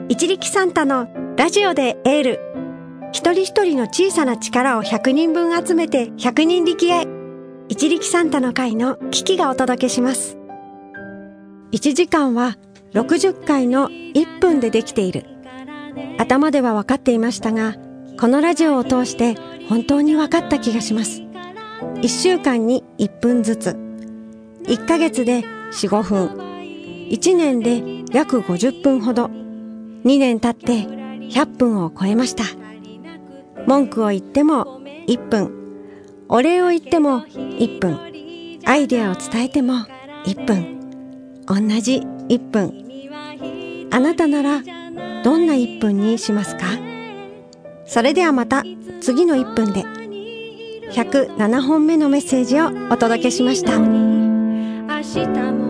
一力サンタのラジオでエール。一人一人の小さな力を100人分集めて100人力へ。一力サンタの会のキキがお届けします。1時間は60回の1分でできている。頭では分かっていましたが、このラジオを通して本当に分かった気がします。1週間に1分ずつ、1ヶ月で4、5分、1年で約50分ほど、2年経って100分を超えました。文句を言っても1分、お礼を言っても1分、アイデアを伝えても1分、同じ1分。あなたならどんな1分にしますか？それではまた次の1分で。107本目のメッセージをお届けしました。明日も